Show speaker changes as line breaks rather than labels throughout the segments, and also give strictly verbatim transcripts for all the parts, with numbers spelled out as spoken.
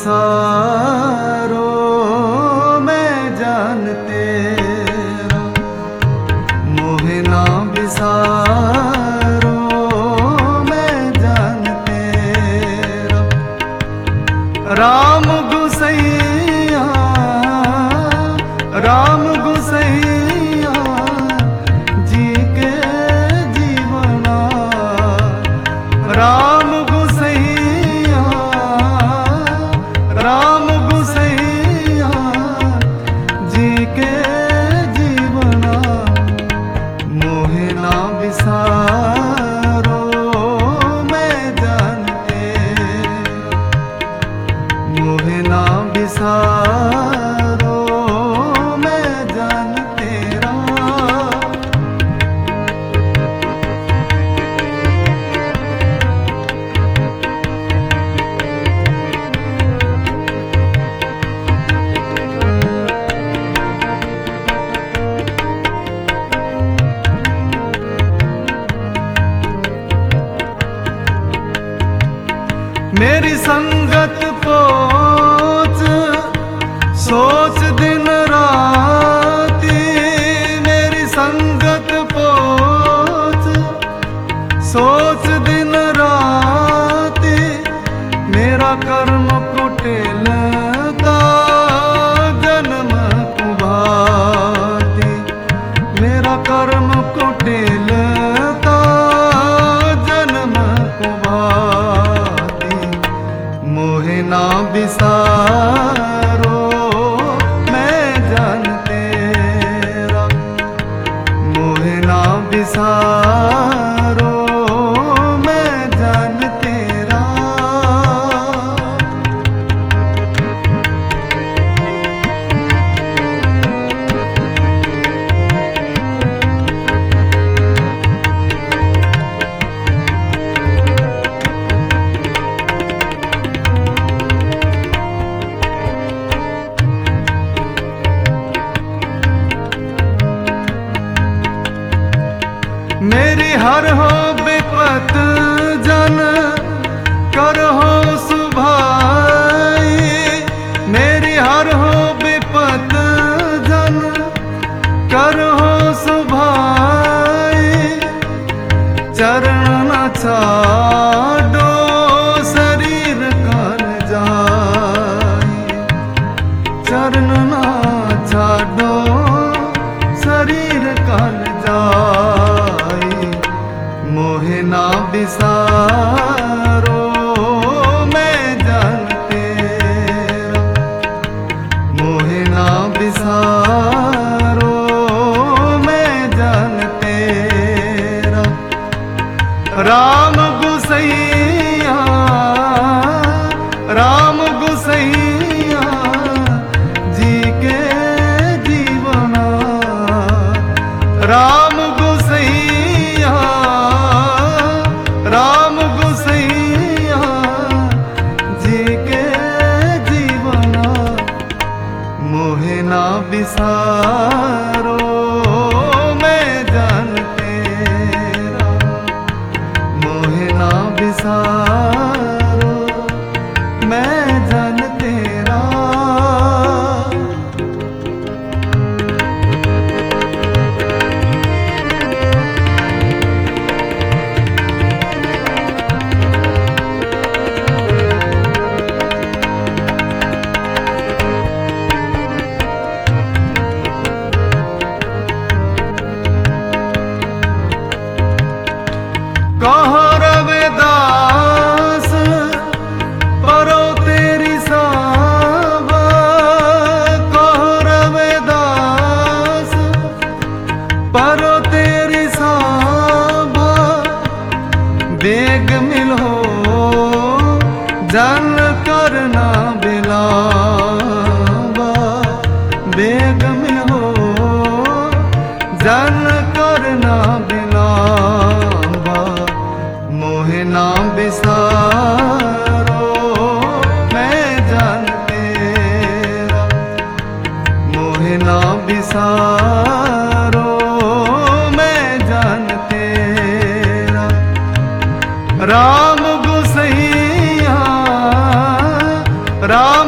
बिसारो मैं जान तेरा, मोहे ना बिसारो मैं जान तेरा। राम गुसैया राम गुसैया जी के जीवना, राम गुसैया राम गुसैया जी के जीवना, मोहे ना बिसारो मैं जान तेरा, मोहे ना बिसारो मैं जान तेरा। मेरी संगत पोच सोच दिन राती, मेरी संगत पोच सोच दिन राती, मेरा कर्म कुटिलता जन्म कुभाती, मेरा कर्म कुटिलता जन्म कुभाती, मोहे ना बिसारो मैं जान तेरा, मोहे ना बिसारो मैं जान तेरा। मेरी हर हो विपत जन कर हो सुभाई, मेरी हर हो विपत जन कर हो सुभाई, चरण न छाडो शरीर कर जाई, चरण न छाडो शरीर कर जाई, मोहे ना बिसारो मैं जान तेरा, मोहे ना बिसारो मैं जान तेरा। राम गुसैया राम गुसैया जी के जीवना, राम गुसैया राम गुसैया जी के जीवना, मोहे ना बिसारो मैं जान तेरा, मोहे ना बिसारो मैं जान तेरा। कहो रविदास परो तेरी सावा, कहो रविदास परो तेरी सावा, बेग मिलो जन करना बिलावा, बेग मिलो जन करना बिलावा, मोहे ना बिसारो मैं जान तेरा, मोहे ना बिसारो मैं जान तेरा। राम गुसैया राम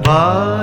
भाई